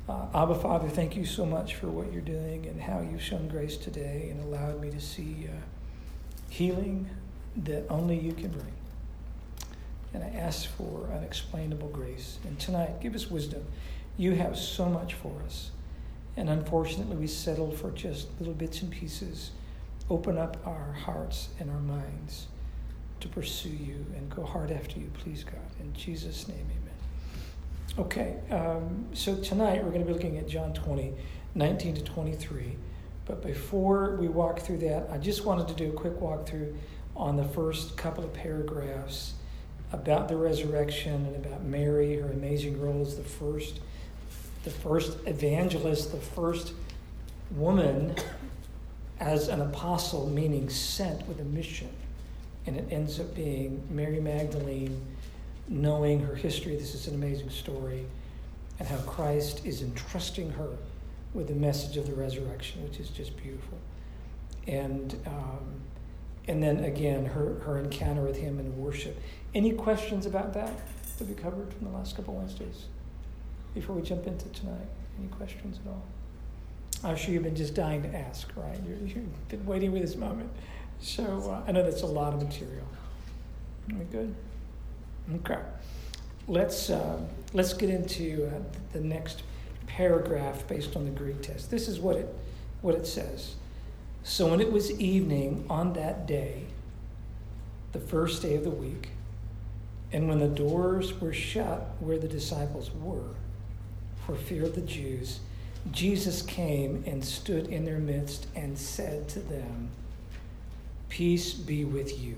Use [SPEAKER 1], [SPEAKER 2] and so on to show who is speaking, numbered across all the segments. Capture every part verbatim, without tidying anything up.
[SPEAKER 1] Uh, Abba, Father, thank you so much for what you're doing and how you've shown grace today and allowed me to see uh, healing that only you can bring. And I ask for unexplainable grace. And tonight, give us wisdom. You have so much for us. And unfortunately, we settle for just little bits and pieces. Open up our hearts and our minds to pursue you and go hard after you, please, God. In Jesus' name, amen. Okay, um, so tonight we're going to be looking at John twenty, nineteen to twenty-three. But before we walk through that, I just wanted to do a quick walkthrough on the first couple of paragraphs about the resurrection and about Mary, her amazing role as the first, the first evangelist, the first woman as an apostle, meaning sent with a mission. And it ends up being Mary Magdalene, knowing her history. This is an amazing story, and how Christ is entrusting her with the message of the resurrection, which is just beautiful. And um, and then again, her, her encounter with him in worship. Any questions about that that we covered from the last couple Wednesdays before we jump into tonight? Any questions at all? I'm sure you've been just dying to ask, right? You're, you've been waiting for this moment. So uh, I know that's a lot of material. Are we good? Okay. Let's uh, let's get into uh, the next paragraph based on the Greek text. This is what it what it says. So when it was evening on that day, the first day of the week, and when the doors were shut where the disciples were, for fear of the Jews, Jesus came and stood in their midst and said to them, "Peace be with you."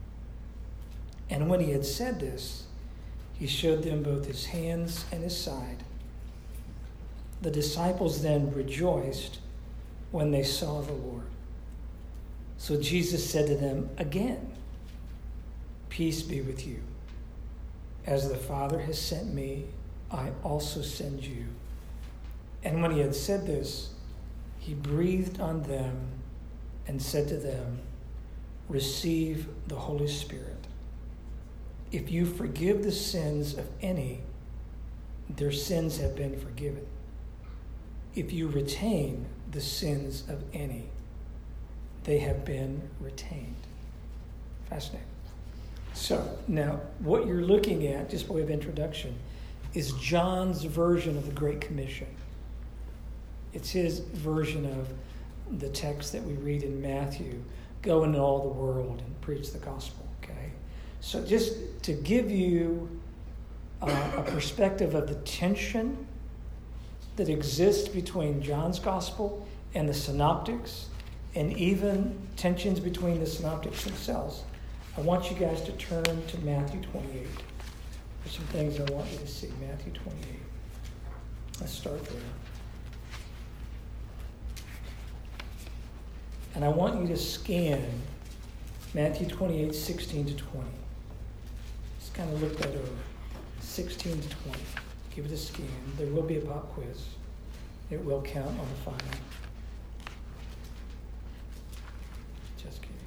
[SPEAKER 1] And when he had said this, he showed them both his hands and his side. The disciples then rejoiced when they saw the Lord. So Jesus said to them again, "Peace be with you. As the Father has sent me, I also send you." And when he had said this, he breathed on them and said to them, "Receive the Holy Spirit. If you forgive the sins of any, their sins have been forgiven. If you retain the sins of any, they have been retained." Fascinating. So now what you're looking at, just by way of introduction, is John's version of the Great Commission. It's his version of the text that we read in Matthew, "Go into all the world and preach the gospel." Okay, so just to give you uh, a perspective of the tension that exists between John's gospel and the synoptics, and even tensions between the synoptics themselves, I want you guys to turn to Matthew twenty-eight. There's some things I want you to see. Matthew twenty-eight. Let's start there. And I want you to scan Matthew twenty-eight, sixteen to twenty. Just kind of look that over. sixteen to twenty. Give it a scan. There will be a pop quiz. It will count on the final. Just kidding.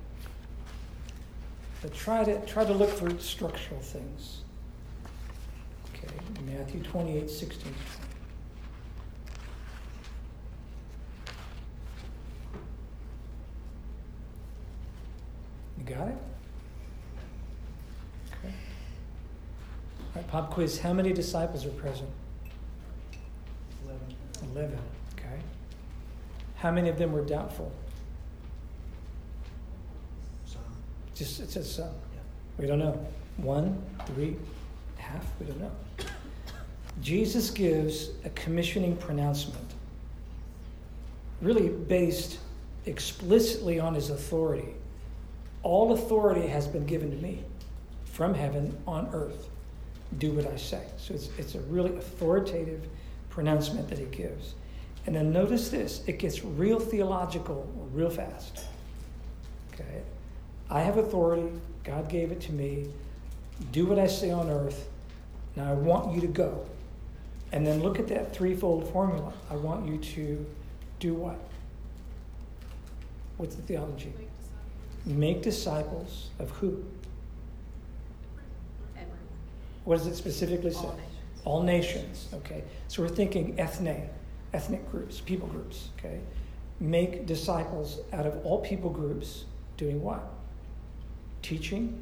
[SPEAKER 1] But try to try to look for structural things. Okay, Matthew twenty-eight, sixteen to twenty. You got it? Okay. All right, pop quiz. How many disciples are present?
[SPEAKER 2] Eleven.
[SPEAKER 1] Eleven. Okay. How many of them were doubtful?
[SPEAKER 2] Some.
[SPEAKER 1] Just it says some.
[SPEAKER 2] Yeah.
[SPEAKER 1] We don't know. One, three, half. We don't know. Jesus gives a commissioning pronouncement, really based explicitly on his authority. All authority has been given to me from heaven on earth. Do what I say. So it's, it's a really authoritative pronouncement that he gives. And then notice this. It gets real theological real fast. Okay? I have authority. God gave it to me. Do what I say on earth. Now I want you to go. And then look at that threefold formula. I want you to do what? What's the theology? Make disciples of who?
[SPEAKER 3] Everyone.
[SPEAKER 1] What does it specifically say?
[SPEAKER 3] All nations.
[SPEAKER 1] all nations, okay? So we're thinking ethne, ethnic groups, people groups, okay? Make disciples out of all people groups, doing what? Teaching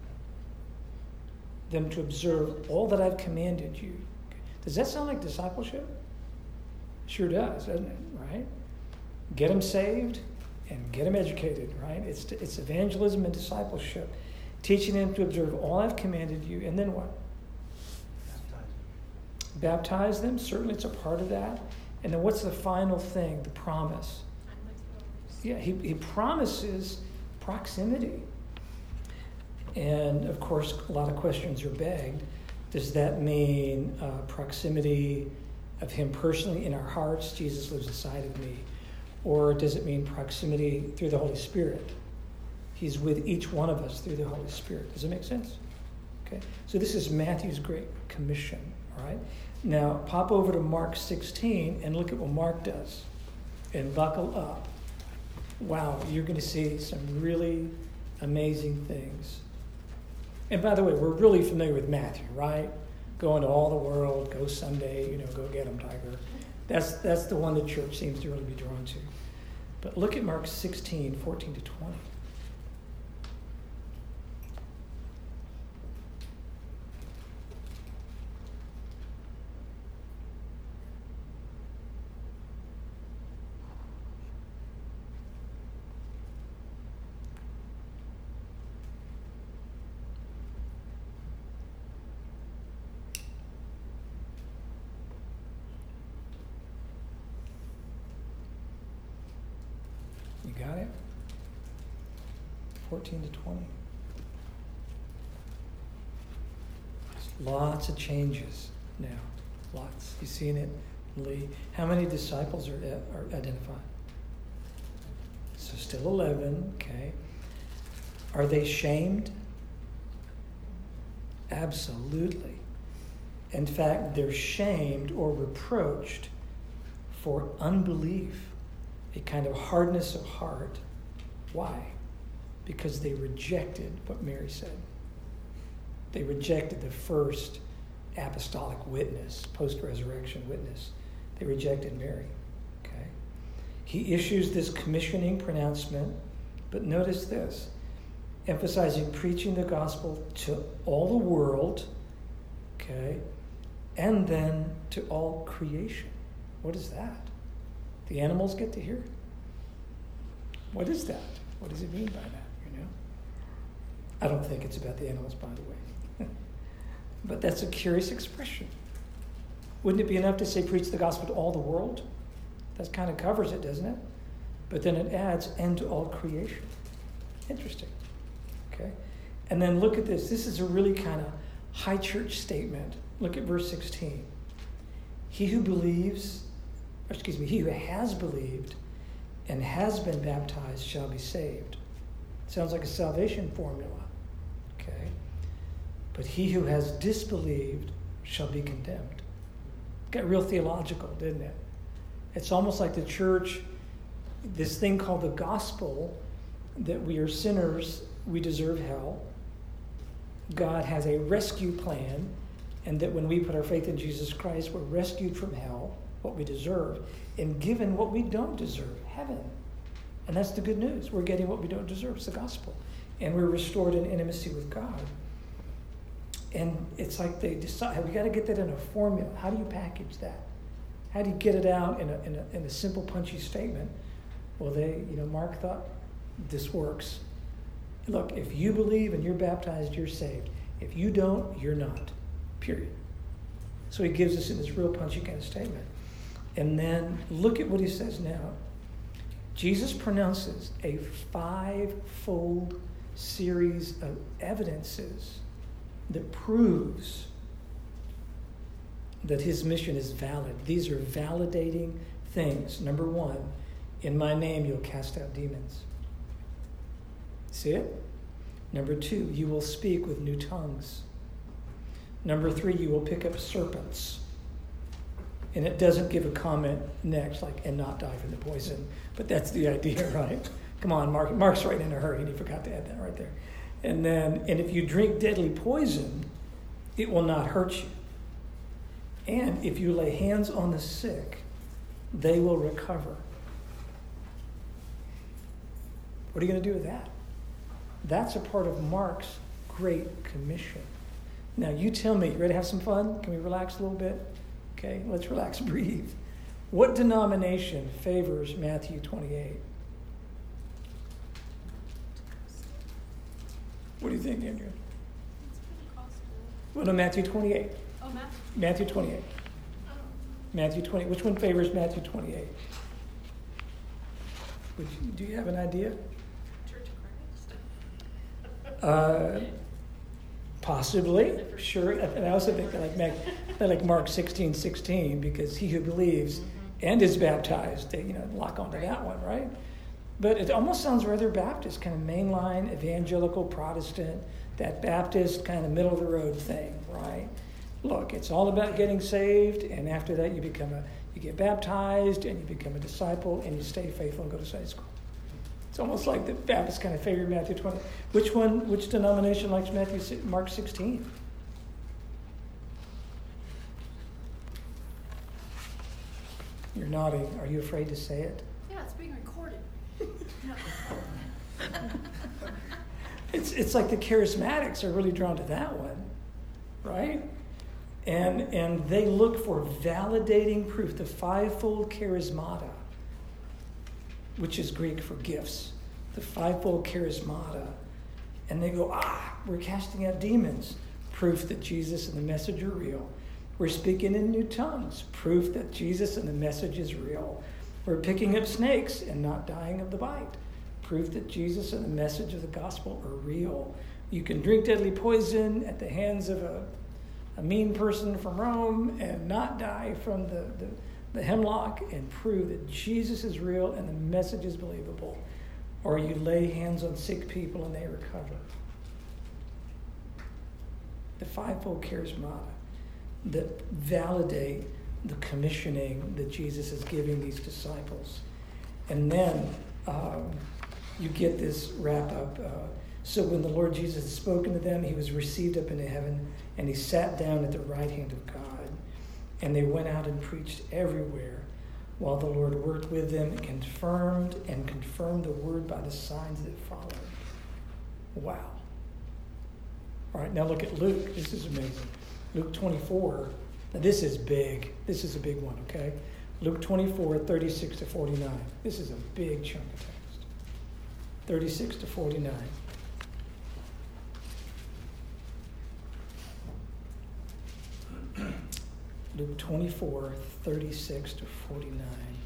[SPEAKER 1] them to observe all that I've commanded you. Does that sound like discipleship? Sure does, doesn't it, right? Get them saved and get them educated, right? It's, it's evangelism and discipleship. Teaching them to observe all I've commanded you, and then what?
[SPEAKER 2] Baptize.
[SPEAKER 1] Baptize them, certainly it's a part of that. And then what's the final thing, the promise? Yeah, he, he promises proximity. And of course, a lot of questions are begged. Does that mean uh, proximity of him personally in our hearts? Jesus lives inside of me. Or does it mean proximity through the Holy Spirit? He's with each one of us through the Holy Spirit. Does it make sense? Okay. So this is Matthew's Great Commission, all right? Now, pop over to Mark sixteen and look at what Mark does. And buckle up. Wow, you're going to see some really amazing things. And by the way, we're really familiar with Matthew, right? Go into all the world, go Sunday, you know, go get them, Tiger. That's, that's the one the church seems to really be drawn to. But look at Mark sixteen, fourteen to twenty. You got it? fourteen to twenty. Lots of changes now. Lots. You seen it, Lee? How many disciples are, are identified? So still eleven, okay. Are they shamed? Absolutely. In fact, they're shamed or reproached for unbelief, a kind of hardness of heart. Why? Because they rejected what Mary said. They rejected the first apostolic witness, post-resurrection witness. They rejected Mary. Okay. He issues this commissioning pronouncement, but notice this, emphasizing preaching the gospel to all the world, okay, and then to all creation. What is that? The animals get to hear? What is that? What does it mean by that, you know? I don't think it's about the animals, by the way. But that's a curious expression. Wouldn't it be enough to say preach the gospel to all the world? That kind of covers it, doesn't it? But then it adds, and to all creation. Interesting. Okay? And then look at this. This is a really kind of high church statement. Look at verse sixteen. He who believes, or excuse me, he who has believed and has been baptized shall be saved. Sounds like a salvation formula. Okay? But he who has disbelieved shall be condemned. Got real theological, didn't it? It's almost like the church, this thing called the gospel, that we are sinners, we deserve hell. God has a rescue plan, and that when we put our faith in Jesus Christ, we're rescued from hell, what we deserve, and given what we don't deserve, heaven. And that's the good news. We're getting what we don't deserve. It's the gospel. And we're restored in intimacy with God. And it's like they decide, we got to get that in a formula. How do you package that? How do you get it out in a, in a, in a simple, punchy statement? Well, they, you know, Mark thought this works. Look, if you believe and you're baptized, you're saved. If you don't, you're not. Period. So he gives us in this real punchy kind of statement. And then look at what he says now. Jesus pronounces a five-fold series of evidences that proves that his mission is valid. These are validating things. Number one, in my name you'll cast out demons. See it? Number two, you will speak with new tongues. Number three, you will pick up serpents. And it doesn't give a comment next, like, and not die from the poison. But that's the idea, right? Come on, Mark. Mark's right in a hurry, and he forgot to add that right there. And then, and if you drink deadly poison, it will not hurt you. And if you lay hands on the sick, they will recover. What are you going to do with that? That's a part of Mark's Great Commission. Now, you tell me, you ready to have some fun? Can we relax a little bit? Okay, let's relax, breathe. What denomination favors Matthew twenty-eight? What do you think, Andrew?
[SPEAKER 3] It's Pentecostal.
[SPEAKER 1] Well, no, Matthew twenty-eight.
[SPEAKER 3] Oh, Matthew.
[SPEAKER 1] Matthew twenty-eight.
[SPEAKER 3] Oh.
[SPEAKER 1] Matthew twenty. Which one favors Matthew twenty-eight? Would you, do you have an idea?
[SPEAKER 3] Church of Christ.
[SPEAKER 1] Uh, possibly, sure. And I also think I like, Mac, I like Mark sixteen sixteen, because he who believes
[SPEAKER 3] Mm-hmm.
[SPEAKER 1] and is baptized, they, you know, lock onto that one, right? But it almost sounds rather Baptist, kind of mainline, evangelical, Protestant, that Baptist kind of middle of the road thing, right? Look, it's all about getting saved, and after that you become a, you get baptized, and you become a disciple, and you stay faithful and go to Sunday school. It's almost like the Baptists kind of favor Matthew twenty. Which one, which denomination likes Matthew, Mark sixteen? You're nodding. Are you afraid to say it?
[SPEAKER 3] Yeah, it's being recorded. No.
[SPEAKER 1] It's it's like the charismatics are really drawn to that one, right? And and they look for validating proof, the fivefold charismata, which is Greek for gifts, the fivefold charismata. And they go, ah, we're casting out demons, proof that Jesus and the message are real. We're speaking in new tongues, proof that Jesus and the message is real. We're picking up snakes and not dying of the bite, proof that Jesus and the message of the gospel are real. You can drink deadly poison at the hands of a, a mean person from Rome and not die from the, the, the hemlock, and prove that Jesus is real and the message is believable. Or you lay hands on sick people and they recover. The fivefold charismata that validate the commissioning that Jesus is giving these disciples. And then um, you get this wrap up. Uh, so when the Lord Jesus had spoken to them, he was received up into heaven, and he sat down at the right hand of God. And they went out and preached everywhere, while the Lord worked with them and confirmed and confirmed the word by the signs that followed. Wow. All right, now look at Luke. This is amazing. Luke twenty-four. Now this is big. This is a big one, okay? Luke twenty-four, thirty-six to forty-nine. This is a big chunk of text. thirty-six to forty-nine. Luke twenty-four, thirty-six to forty-nine.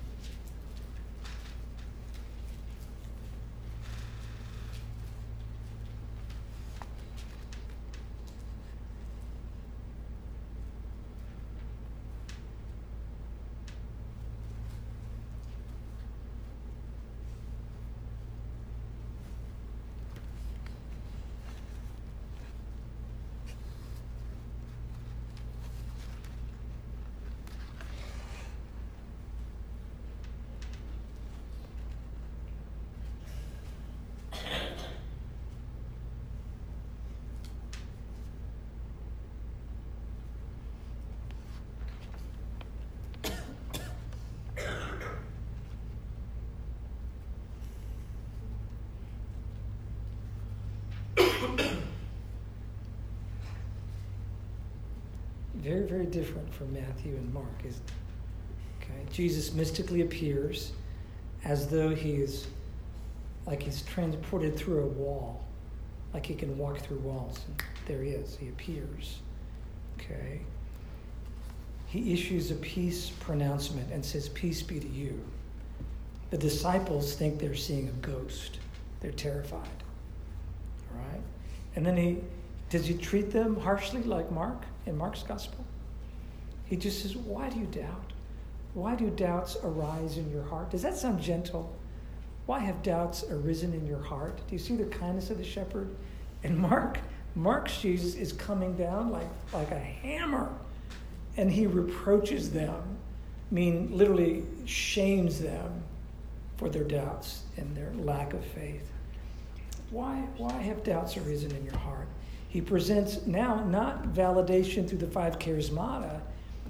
[SPEAKER 1] Very, very different from Matthew and Mark, isn't it? Okay. Jesus mystically appears as though he is, like he's transported through a wall, like he can walk through walls. And there he is. He appears. Okay. He issues a peace pronouncement and says, "Peace be to you." The disciples think they're seeing a ghost. They're terrified. All right? And then he, does he treat them harshly like Mark in Mark's gospel? He just says, why do you doubt? Why do doubts arise in your heart? Does that sound gentle? Why have doubts arisen in your heart? Do you see the kindness of the shepherd? And Mark, Mark's Jesus is coming down like, like a hammer. And he reproaches them, I mean, literally shames them for their doubts and their lack of faith. Why, why have doubts arisen in your heart? He presents now not validation through the five charismata.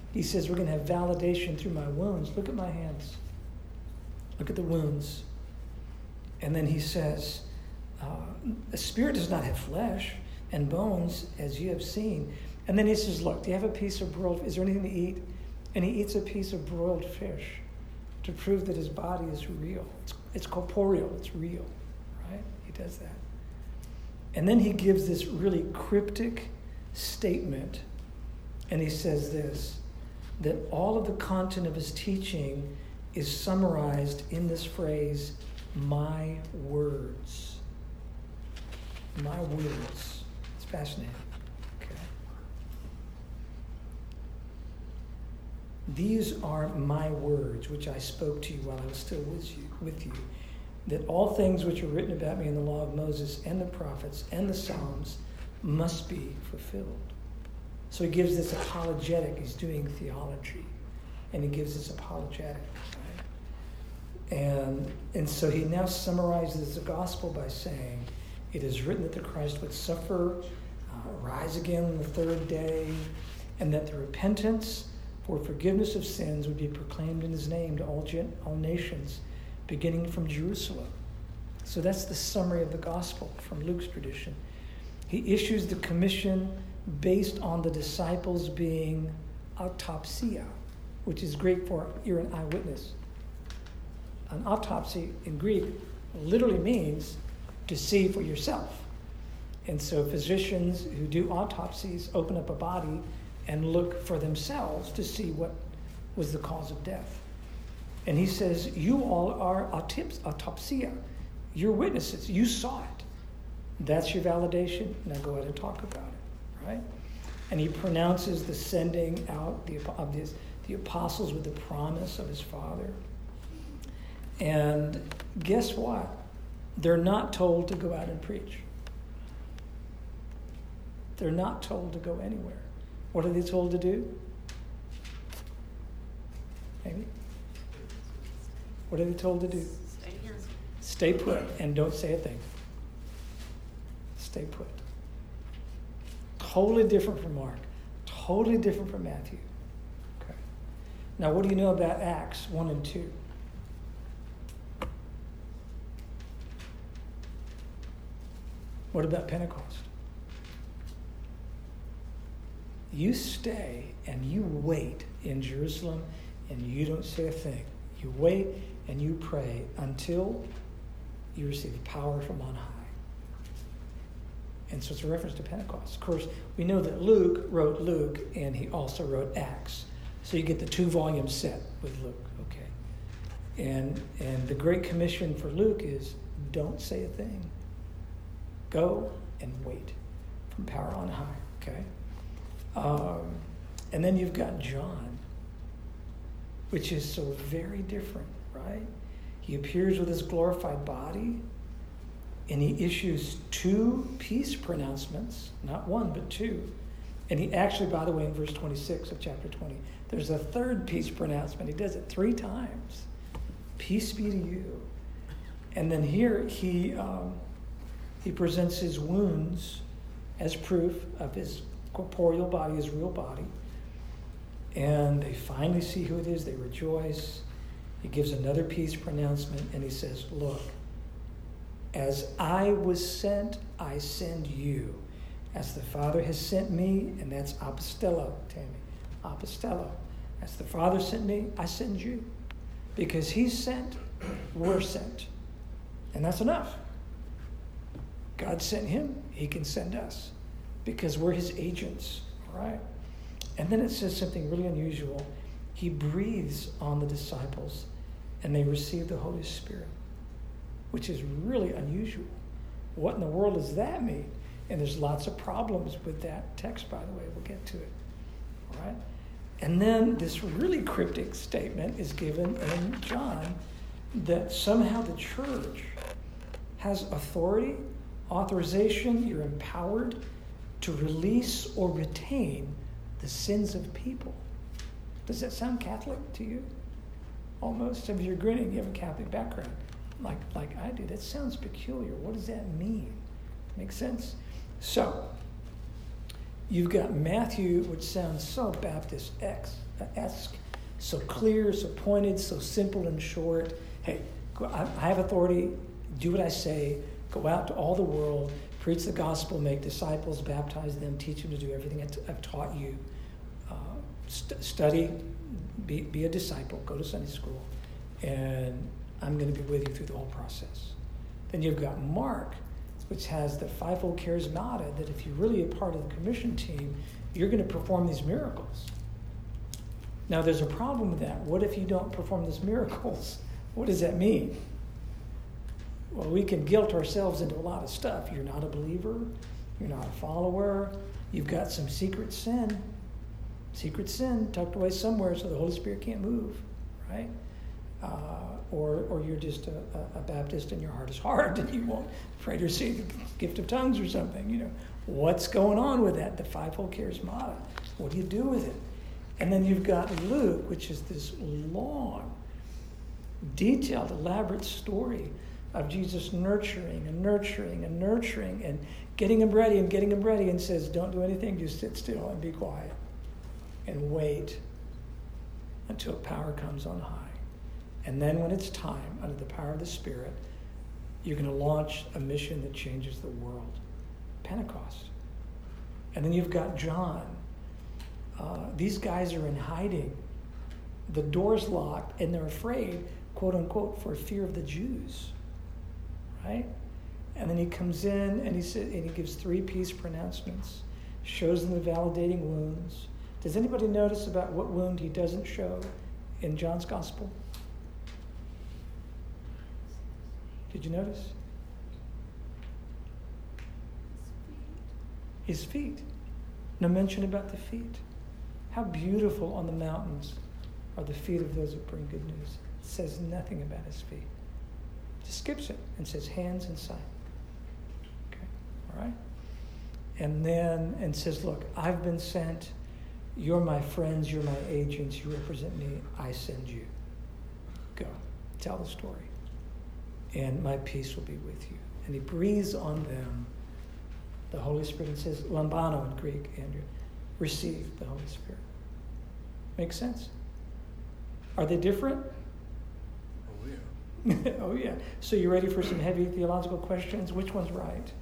[SPEAKER 1] He says we're going to have validation through my wounds. Look at my hands. Look at the wounds. And then he says, uh, the spirit does not have flesh and bones as you have seen. And then he says, look, do you have a piece of broiled, is there anything to eat? And he eats a piece of broiled fish to prove that his body is real. It's, it's corporeal, it's real, right? He does that. And then he gives this really cryptic statement, and he says this, that all of the content of his teaching is summarized in this phrase, my words. My words. It's fascinating. Okay. These are my words, which I spoke to you while I was still with you, with you, that all things which are written about me in the law of Moses and the prophets and the Psalms must be fulfilled. So he gives this apologetic. He's doing theology, and he gives this apologetic. Right? And, and so he now summarizes the gospel by saying, it is written that the Christ would suffer, uh, rise again on the third day, and that the repentance for forgiveness of sins would be proclaimed in his name to all, gen- all nations, beginning from Jerusalem. So that's the summary of the gospel from Luke's tradition. He issues the commission based on the disciples being autopsia, which is Greek for you're an eyewitness. An autopsy in Greek literally means to see for yourself. And so physicians who do autopsies open up a body and look for themselves to see what was the cause of death. And he says, you all are autopsia. You're witnesses. You saw it. That's your validation. Now go ahead and talk about it, right? And he pronounces the sending out the, of his, the apostles with the promise of his Father. And guess what? They're not told to go out and preach. They're not told to go anywhere. What are they told to do? Maybe? What are they told to do?
[SPEAKER 3] Stay here.
[SPEAKER 1] Stay put and don't say a thing. Stay put. Totally different from Mark. Totally different from Matthew. Okay. Now, what do you know about Acts one and two? What about Pentecost? You stay and you wait in Jerusalem and you don't say a thing. You wait and you pray until you receive power from on high. And so it's a reference to Pentecost. Of course, we know that Luke wrote Luke and he also wrote Acts. So you get the two-volume set with Luke, okay? And, and the Great Commission for Luke is don't say a thing. Go and wait from power on high, okay? Um, and then you've got John, which is so very different, right? He appears with his glorified body, and he issues two peace pronouncements, not one, but two. And he actually, by the way, in verse twenty-six of chapter twenty, there's a third peace pronouncement. He does it three times. Peace be to you. And then here he um, he presents his wounds as proof of his corporeal body, his real body. And they finally see who it is. They rejoice. He gives another peace pronouncement, and he says, look, as I was sent, I send you. As the Father has sent me, and that's apostello, Tammy. Apostello. As the Father sent me, I send you. Because he's sent, we're sent. And that's enough. God sent him, he can send us. Because we're his agents, all right? And then it says something really unusual. He breathes on the disciples, and they receive the Holy Spirit, which is really unusual. What in the world does that mean? And there's lots of problems with that text, by the way. We'll get to it, all right? And then this really cryptic statement is given in John that somehow the church has authority, authorization, you're empowered to release or retain the sins of people. Does that sound Catholic to you? Almost. Some of you are grinning. You have a Catholic background, like like I do. That sounds peculiar. What does that mean? Make sense? So, You've got Matthew, which sounds so Baptist-esque, so clear, so pointed, so simple and short. Hey, I have authority, do what I say, go out to all the world, preach the gospel, make disciples, baptize them, teach them to do everything I've taught you. Uh, st- study, be, be a disciple, go to Sunday school, and I'm going to be with you through the whole process. Then you've got Mark, which has the fivefold charismata, that if you're really a part of the commission team, you're going to perform these miracles. Now, there's a problem with that. What if you don't perform these miracles? What does that mean? Well, we can guilt ourselves into a lot of stuff. You're not a believer. You're not a follower. You've got some secret sin. Secret sin tucked away somewhere so the Holy Spirit can't move, right? Uh, or or you're just a, a Baptist and your heart is hard and you won't pray to receive the gift of tongues or something. You know, what's going on with that? The fivefold charismata. What do you do with it? And then you've got Luke, which is this long, detailed, elaborate story of Jesus nurturing and nurturing and nurturing and getting him ready and getting him ready, and says, don't do anything, just sit still and be quiet and wait until power comes on high. And then when it's time, under the power of the Spirit, you're going to launch a mission that changes the world. Pentecost. And then you've got John. Uh, these guys are in hiding. The door's locked, and they're afraid, quote unquote, for fear of the Jews. Right? And then he comes in and he said, and he gives three peace pronouncements, shows them the validating wounds. Does anybody notice about what wound he doesn't show in John's gospel? Did you notice? His feet. No mention about the feet. How beautiful on the mountains are the feet of those who bring good news. It says nothing about his feet. Just skips it and says hands and side. Okay, all right? And then, and says, look, I've been sent. You're my friends. You're my agents. You represent me. I send you. Go. Tell the story. And my peace will be with you. And he breathes on them the Holy Spirit and says, lambano in Greek, Andrew, receive the Holy Spirit. Make sense? Are they different?
[SPEAKER 4] Oh, yeah.
[SPEAKER 1] Oh, yeah. So you ready for some heavy theological questions? Which one's right?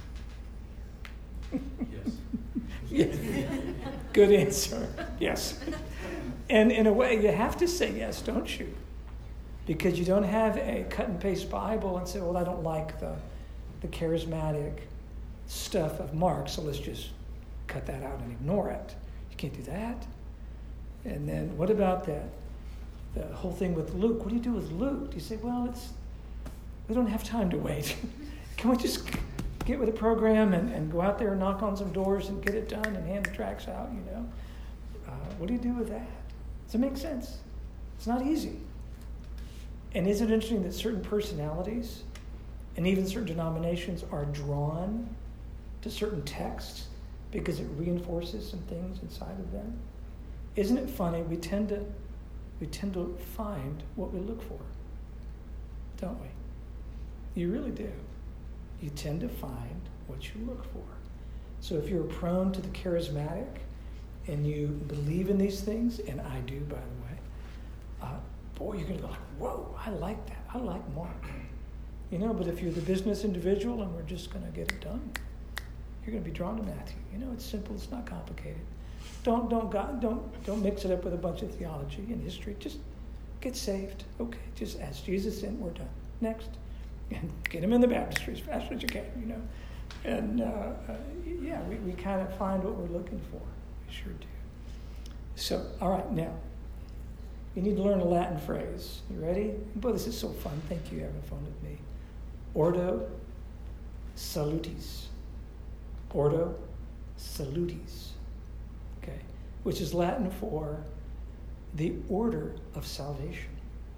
[SPEAKER 4] Yes.
[SPEAKER 1] Yes. Good answer. Yes. And in a way, you have to say yes, don't you? Because you don't have a cut and paste Bible and say, well, I don't like the, the charismatic stuff of Mark, so let's just cut that out and ignore it. You can't do that. And then what about that? The whole thing with Luke. What do you do with Luke? Do you say, well, it's we don't have time to wait. Can we just get with the program and, and go out there and knock on some doors and get it done and hand the tracts out, you know? Uh, what do you do with that? Does it make sense? It's not easy. And isn't it interesting that certain personalities and even certain denominations are drawn to certain texts because it reinforces some things inside of them? Isn't it funny? We tend to we tend to find what we look for, don't we? You really do. You tend to find what you look for. So if you're prone to the charismatic and you believe in these things, and I do, by the way, uh, boy, you're going to go like, whoa, I like that. I like Mark. You know, but if you're the business individual and we're just going to get it done, you're going to be drawn to Matthew. You know, it's simple. It's not complicated. Don't don't God, don't don't mix it up with a bunch of theology and history. Just get saved. Okay, just ask Jesus in. We're done. Next, and get him in the baptistry as fast as you can. You know, and uh, uh, yeah, we, we kind of find what we're looking for. We sure do. So, all right, now you need to learn a Latin phrase. You ready? Boy, this is so fun. Thank you for having fun with me. Ordo salutis. Ordo salutis. Okay, which is Latin for the order of salvation.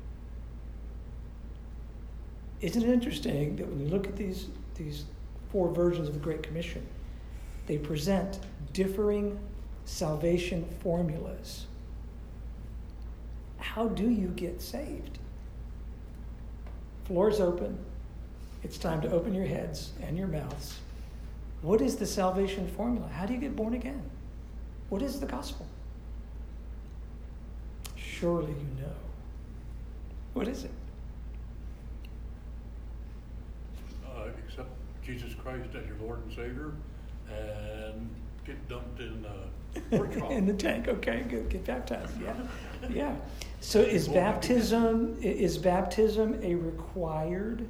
[SPEAKER 1] Isn't it interesting that when you look at these, these four versions of the Great Commission, they present differing salvation formulas? How do you get saved? Floor's open. It's time to open your heads and your mouths What is the salvation formula? How do you get born again? What is the gospel? Surely you know. What is it?
[SPEAKER 4] Uh, accept Jesus Christ as your Lord and Savior and get dumped in uh, pork chop.
[SPEAKER 1] In the tank, okay, good. Get baptized, yeah. Yeah. So is baptism is baptism a required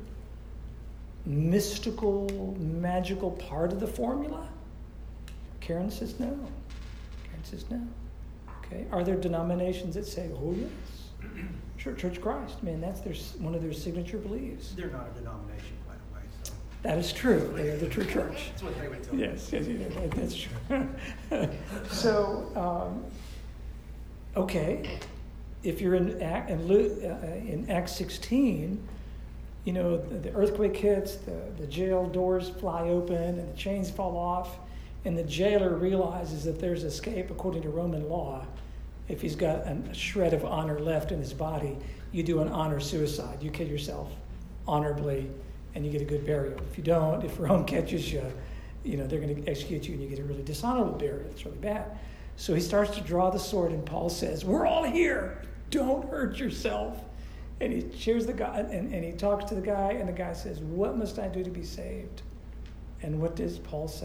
[SPEAKER 1] mystical, magical part of the formula? Karen says no. Karen says no. Okay. Are there denominations that say, oh yes, Church, Church of Christ? Man, that's their one of their signature beliefs.
[SPEAKER 2] They're not a denomination, by the way, so.
[SPEAKER 1] That is true. They are the true church.
[SPEAKER 2] That's what they would tell you.
[SPEAKER 1] Yes, yes, yes, that- that's true. So, um, okay, if you're in Act, in, Lu- uh, in Acts sixteen, you know, the, the earthquake hits, the, the jail doors fly open, and the chains fall off, and the jailer realizes that there's escape according to Roman law. If he's got an, a shred of honor left in his body, you do an honor suicide. You kill yourself honorably, and you get a good burial. If you don't, if Rome catches you, you know, they're going to execute you, and you get a really dishonorable burial. It's really bad. So he starts to draw the sword, and Paul says, we're all here. Don't hurt yourself. And he cheers the guy, and, and he talks to the guy, and the guy says, what must I do to be saved? And what does Paul say?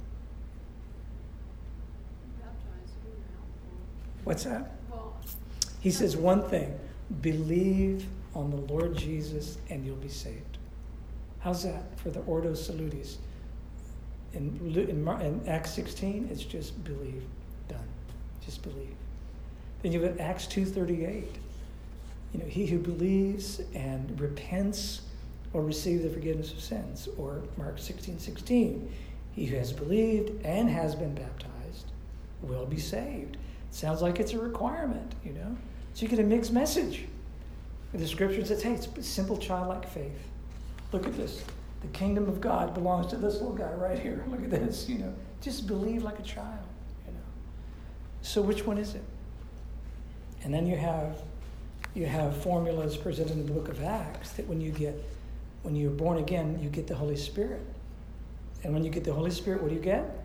[SPEAKER 3] Baptized in your mouth.
[SPEAKER 1] What's that?
[SPEAKER 3] Well,
[SPEAKER 1] He says one thing, believe on the Lord Jesus, and you'll be saved. How's that for the Ordo Salutis? In, Lu- in, Mar- in Acts sixteen, it's just believe. Done. Just believe. Then you've got Acts two thirty-eight. You know, he who believes and repents will receive the forgiveness of sins. Or Mark sixteen sixteen. He who has believed and has been baptized will be saved. Sounds like it's a requirement, you know. So you get a mixed message. The scripture says, hey, it's simple childlike faith. Look at this. The kingdom of God belongs to this little guy right here. Look at this, you know. Just believe like a child, you know. So which one is it? And then you have you have formulas presented in the book of Acts that when you get when you're born again, you get the Holy Spirit. And when you get the Holy Spirit, what do you get?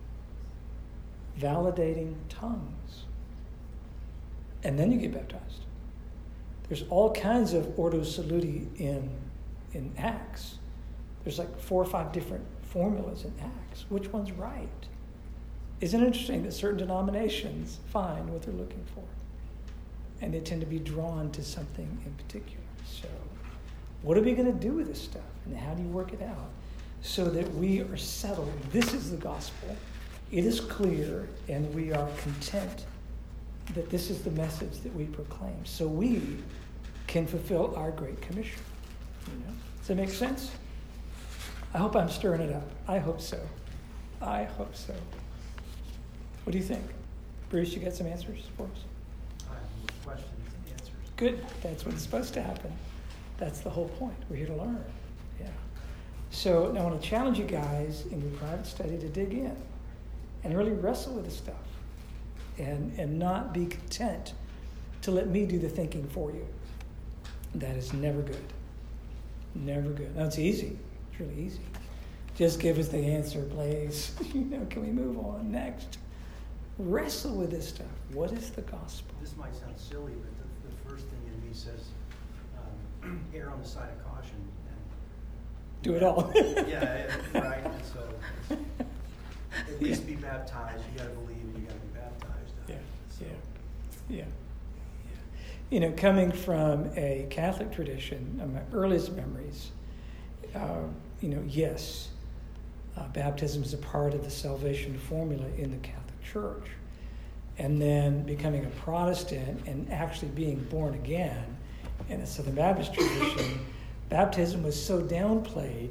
[SPEAKER 1] Validating tongues. And then you get baptized. There's all kinds of Ordo Saluti in in Acts. There's like four or five different formulas in Acts. Which one's right? Isn't it interesting that certain denominations find what they're looking for? And they tend to be drawn to something in particular. So what are we going to do with this stuff? And how do you work it out? So that we are settled. This is the gospel. It is clear, and we are content that this is the message that we proclaim. So we can fulfill our Great Commission. You know? Does that make sense? I hope I'm stirring it up. I hope so. I hope so. What do you think? Bruce, you got some answers for us?
[SPEAKER 2] I have more questions than answers.
[SPEAKER 1] Good. That's what's supposed to happen. That's the whole point. We're here to learn. Yeah. So now I want to challenge you guys in your private study to dig in and really wrestle with this stuff and, and not be content to let me do the thinking for you. That is never good. Never good. Now, it's easy. It's really easy. Just give us the answer, please. You know, can we move on? Next. Wrestle with this stuff. What is the gospel?
[SPEAKER 2] This might sound silly, but the, the first thing in me says, um, err on the side of caution. And,
[SPEAKER 1] Do it all.
[SPEAKER 2] yeah, yeah, right. And so it's, at least be baptized. You got to believe. You got to be baptized.
[SPEAKER 1] Yeah,
[SPEAKER 2] So,
[SPEAKER 1] yeah, yeah, yeah. You know, coming from a Catholic tradition, of my earliest memories, uh, you know, yes, uh, baptism is a part of the salvation formula in the Catholic Church. And then becoming a Protestant and actually being born again in the Southern Baptist tradition, baptism was so downplayed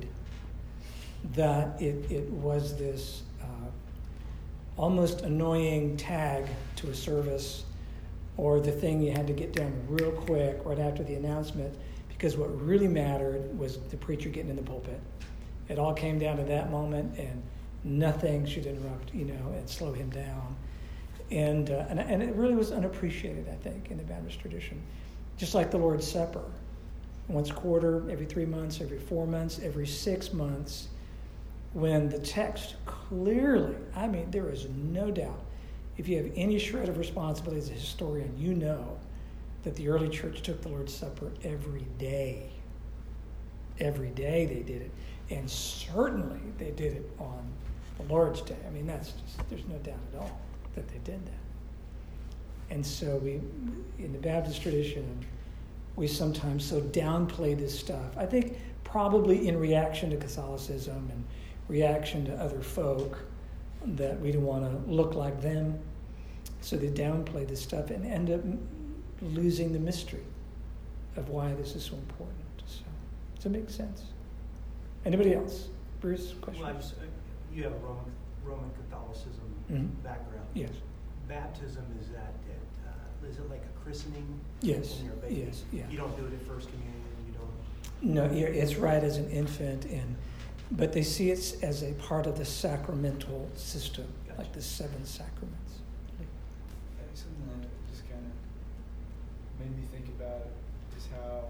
[SPEAKER 1] that it, it was this uh, almost annoying tag to a service, or the thing you had to get done real quick right after the announcement, because what really mattered was the preacher getting in the pulpit. It all came down to that moment, and nothing should interrupt, you know, and slow him down. And, uh, and and it really was unappreciated, I think, in the Baptist tradition. Just like the Lord's Supper. Once a quarter, every three months, every four months, every six months, when the text clearly, I mean, there is no doubt, if you have any shred of responsibility as a historian, you know that the early church took the Lord's Supper every day. Every day they did it. And certainly they did it on the Lord's Day. I mean, that's just, there's no doubt at all that they did that. And so we, in the Baptist tradition, we sometimes so downplay this stuff. I think probably in reaction to Catholicism and reaction to other folk, that we don't want to look like them. So they downplay this stuff and end up losing the mystery of why this is so important. So, does it make sense? Anybody else? Bruce, question?
[SPEAKER 2] Well, I just, uh, you have a Roman, Roman Catholicism
[SPEAKER 1] Mhm.
[SPEAKER 2] background.
[SPEAKER 1] Yes.
[SPEAKER 2] Baptism, is that, it, uh, is it like a christening?
[SPEAKER 1] Yes.
[SPEAKER 2] When you're a baby?
[SPEAKER 1] Yes. Yeah.
[SPEAKER 2] You don't do it at First Communion, you don't?
[SPEAKER 1] No, yeah, it's right as an infant, and but they see it as a part of the sacramental system,
[SPEAKER 2] Gotcha.
[SPEAKER 1] like the seven sacraments.
[SPEAKER 5] I think something that just kind of made me think about is how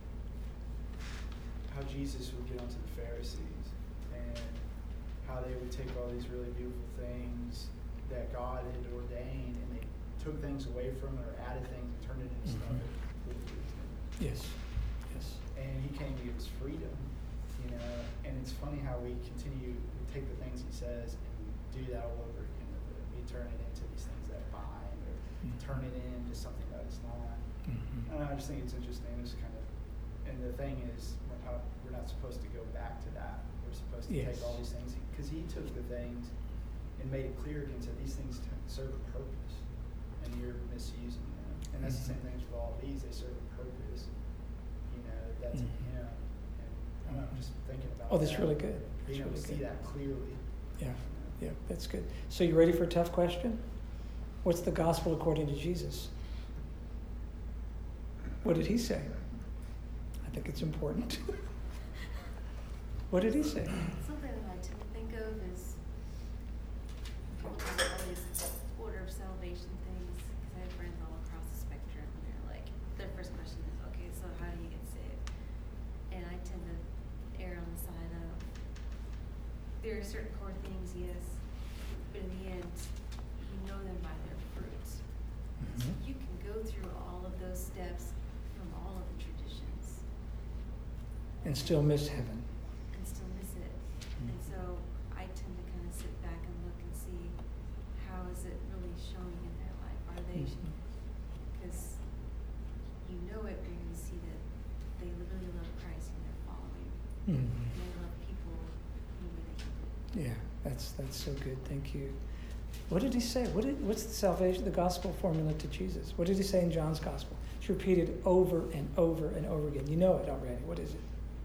[SPEAKER 5] how Jesus would get onto the Pharisees and how they would take all these really beautiful things that God had ordained and they took things away from it or added things and turned it into stuff
[SPEAKER 1] Mhm.
[SPEAKER 5] that really pleased him.
[SPEAKER 1] Yes, yes.
[SPEAKER 5] And he came to give us freedom, you know. And it's funny how we continue, we take the things he says and we do that all over again. We turn it into these things that bind or
[SPEAKER 1] Mhm.
[SPEAKER 5] turn it into something that it's not.
[SPEAKER 1] Mhm.
[SPEAKER 5] I don't know, I just think it's interesting. It's kind of, and the thing is, we're not, we're not supposed to go back to that. We're supposed to
[SPEAKER 1] Yes.
[SPEAKER 5] take all these things, because he took the things and made it clear again, said these things t- serve a purpose, and you're misusing them. And that's the same
[SPEAKER 1] Mhm.
[SPEAKER 5] thing with all these, they serve a purpose, you know, that's in
[SPEAKER 1] Mhm.
[SPEAKER 5] him. And I don't know, I'm just thinking about
[SPEAKER 1] Oh, that's
[SPEAKER 5] that,
[SPEAKER 1] really good.
[SPEAKER 5] Being
[SPEAKER 1] That's
[SPEAKER 5] able to
[SPEAKER 1] really
[SPEAKER 5] see
[SPEAKER 1] good.
[SPEAKER 5] that clearly.
[SPEAKER 1] Yeah,
[SPEAKER 5] you know.
[SPEAKER 1] yeah, that's good. So you ready for a tough question? What's the gospel according to Jesus? What did he say? I think it's important. What did he say?
[SPEAKER 3] Something that I tend to think of is all these order of salvation things, because I have friends all across the spectrum, and they're like, their first question is, okay, so how do you get saved? And I tend to err on the side of, there are certain core things, yes, but in the end, you know them by their fruits. So
[SPEAKER 1] Mhm.
[SPEAKER 3] you can go through all of those steps from all of the traditions
[SPEAKER 1] And still miss heaven.
[SPEAKER 3] and still miss it.
[SPEAKER 1] Mhm.
[SPEAKER 3] And so I tend to kind of sit back and look and see, how is it really showing in their life? Are they,
[SPEAKER 1] Mhm.
[SPEAKER 3] because you know it when you see that they really love Christ and they're following.
[SPEAKER 1] Mhm.
[SPEAKER 3] And they love people the way they can.
[SPEAKER 1] Yeah, that's that's so good. Thank you. What did he say? What did, what's the salvation, the gospel formula to Jesus? What did he say in John's gospel? It's repeated over and over and over again. You know it already. What is it?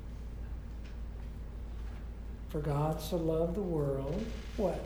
[SPEAKER 1] For God so loved the world, what?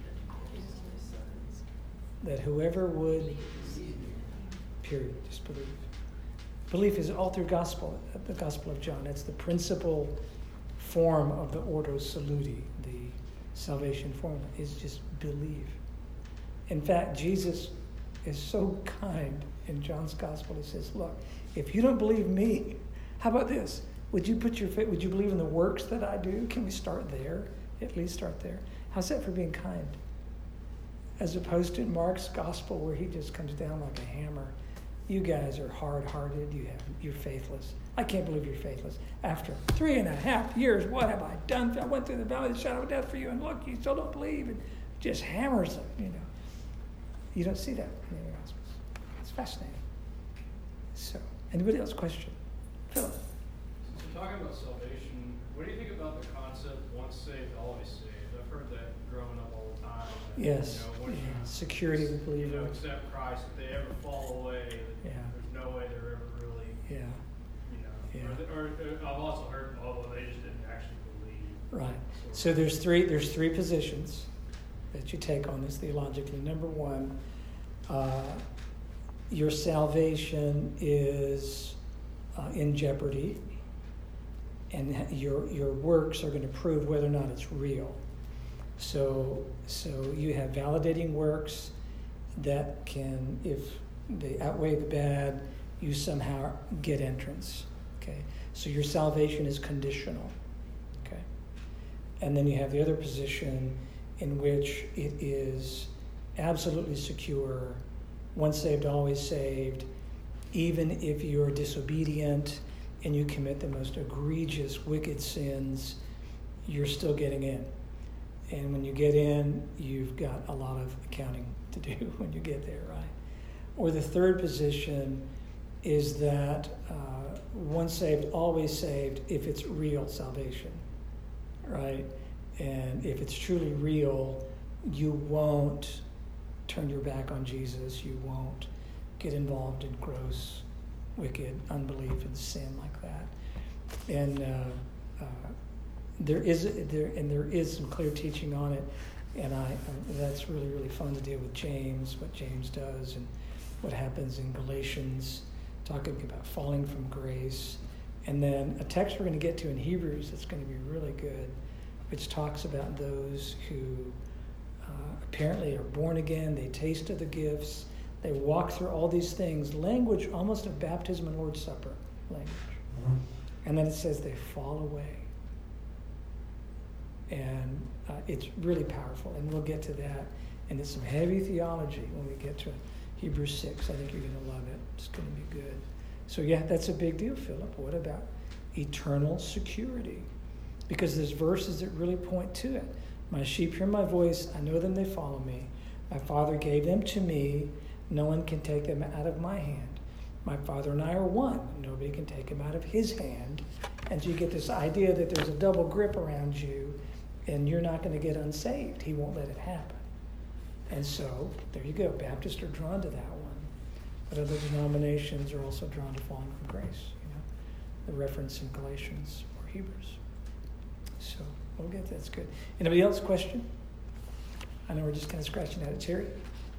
[SPEAKER 1] That whoever would, period, just believe. Belief is all through gospel, the Gospel of John. That's the principal form of the Ordo Saluti, the salvation formula, is just believe. In fact, Jesus is so kind in John's gospel. He says, look, if you don't believe me, how about this? Would you put your faith, would you believe in the works that I do? Can we start there? At least start there. How's that for being kind? As opposed to in Mark's gospel where he just comes down like a hammer. You guys are hard-hearted. You have, you're faithless. I can't believe you're faithless. After three and a half years, what have I done? I went through the valley of the shadow of death for you, and look, you still don't believe. And just hammers them, you know. You don't see that in the other Gospels. It's fascinating. So, anybody else question? Philip.
[SPEAKER 6] So talking about salvation, what do you think about the concept once saved, always saved? I've heard that growing up all the time. That,
[SPEAKER 1] Yes.
[SPEAKER 6] You know, once
[SPEAKER 1] Yeah.
[SPEAKER 6] you,
[SPEAKER 1] Security of the
[SPEAKER 6] you know,
[SPEAKER 1] believer.
[SPEAKER 6] accept Christ, if they ever fall away, that
[SPEAKER 1] Yeah.
[SPEAKER 6] there's no way they're ever really,
[SPEAKER 1] Yeah.
[SPEAKER 6] you know.
[SPEAKER 1] Yeah.
[SPEAKER 6] Or, the- or, or I've also heard, oh, well, they just didn't actually believe.
[SPEAKER 1] Right. So there's three there's three positions that you take on this theologically. Number one, uh, your salvation is uh, in jeopardy, and your your works are going to prove whether or not it's real. So so you have validating works that can, if they outweigh the bad, you somehow get entrance. Okay. So your salvation is conditional. Okay. And then you have the other position in which it is absolutely secure, once saved, always saved, even if you're disobedient and you commit the most egregious, wicked sins, you're still getting in. And when you get in, you've got a lot of accounting to do when you get there, right? Or the third position is that uh, once saved, always saved, if it's real salvation, right? And if it's truly real, you won't turn your back on Jesus. You won't get involved in gross, wicked unbelief and sin like that. And uh, uh, there is there and there is some clear teaching on it, and I uh, that's really really fun to deal with James, what James does, and what happens in Galatians, talking about falling from grace, and then a text we're going to get to in Hebrews that's going to be really good, which talks about those who uh, apparently are born again. They tasted the gifts. They walk through all these things, language almost of baptism and Lord's Supper language. Mm-hmm. And then it says they fall away. And uh, it's really powerful. And we'll get to that. And it's some heavy theology when we get to Hebrews six. I think you're going to love it. It's going to be good. So yeah, that's a big deal, Philip. What about eternal security? Because there's verses that really point to it. My sheep hear my voice. I know them, they follow me. My Father gave them to me. No one can take them out of my hand. My Father and I are one. Nobody can take them out of his hand. And so you get this idea that there's a double grip around you and you're not going to get unsaved. He won't let it happen. And so, there you go. Baptists are drawn to that one. But other denominations are also drawn to falling from grace. You know, the reference in Galatians or Hebrews. So, we'll get that's good. Anybody else question? I know we're just kind of scratching at it. Terry?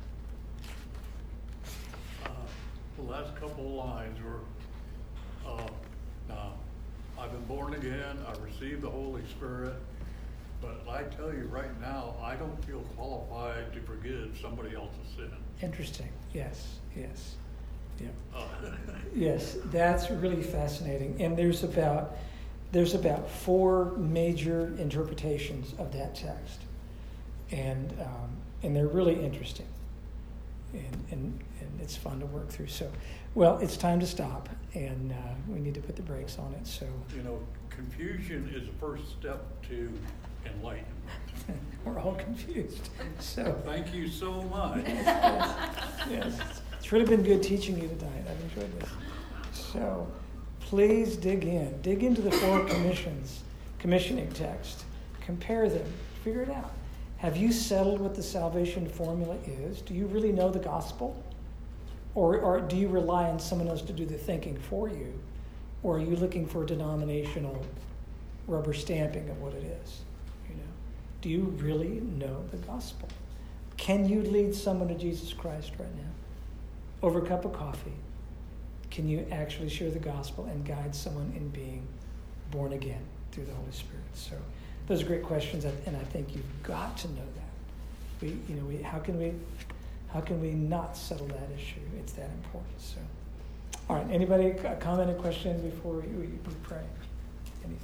[SPEAKER 4] Uh, the last couple of lines were, uh, now, I've been born again, I received the Holy Spirit, but I tell you right now, I don't feel qualified to forgive somebody else's sin.
[SPEAKER 1] Interesting. Yes, yes. Yeah.
[SPEAKER 4] Uh,
[SPEAKER 1] Yes, that's really fascinating. And there's about there's about four major interpretations of that text. And um, and they're really interesting. And, and and it's fun to work through. So, well, it's time to stop, and uh, we need to put the brakes on it. So,
[SPEAKER 4] you know, confusion is the first step to enlightenment.
[SPEAKER 1] we're all confused. So,
[SPEAKER 4] Thank you so much.
[SPEAKER 1] yes, yes, it's really been good teaching you tonight. I've enjoyed this. So, please dig in, dig into the four commissions, commissioning text, compare them, figure it out. Have you settled what the salvation formula is? Do you really know the gospel? Or, or do you rely on someone else to do the thinking for you? Or are you looking for denominational rubber stamping of what it is? You know, do you really know the gospel? Can you lead someone to Jesus Christ right now? Over a cup of coffee, can you actually share the gospel and guide someone in being born again through the Holy Spirit? So those are great questions, and I think you've got to know that. We, you know, we how can we, how can we not settle that issue? It's that important. So, all right. Anybody a comment or question before we, we, we pray? Anything?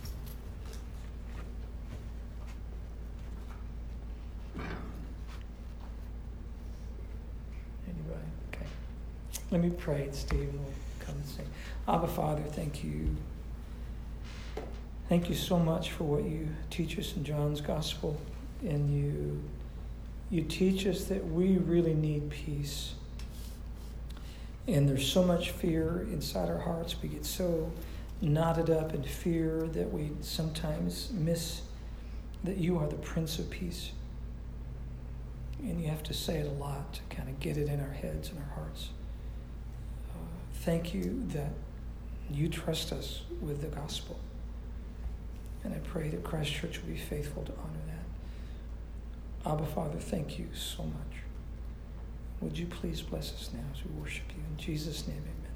[SPEAKER 1] Anybody? Okay. Let me pray, and Steve will come and sing. Abba, Father, thank you. Thank you so much for what you teach us in John's Gospel. And you, you teach us that we really need peace. And there's so much fear inside our hearts. We get so knotted up in fear that we sometimes miss that you are the Prince of Peace. And you have to say it a lot to kind of get it in our heads and our hearts. Uh, thank you that you trust us with the gospel. And I pray that Christ Church will be faithful to honor that. Abba, Father, thank you so much. Would you please bless us now as we worship you? In Jesus' name, amen.